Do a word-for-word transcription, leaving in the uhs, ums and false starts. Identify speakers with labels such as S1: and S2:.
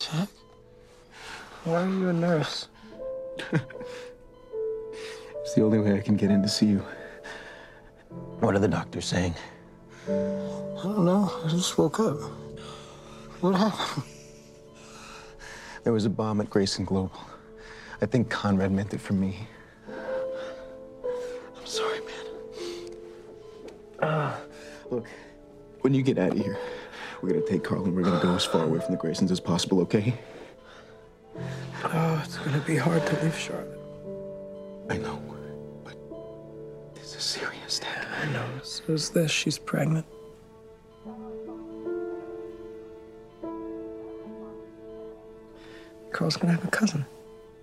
S1: Jack? Why are you a nurse?
S2: It's the only way I can get in to see you.
S3: What are the doctors saying?
S1: I don't know. I just woke up. What happened?
S2: There was a bomb at Grayson Global. I think Conrad meant it for me. I'm sorry, man. Uh, look, when you get out of here, we're gonna take Carl and we're gonna go as far away from the Graysons as possible, okay?
S1: Oh, it's gonna be hard to leave Charlotte.
S2: I know, but this is serious, Dad.
S1: I know. So is this. She's pregnant. Carl's gonna have a cousin.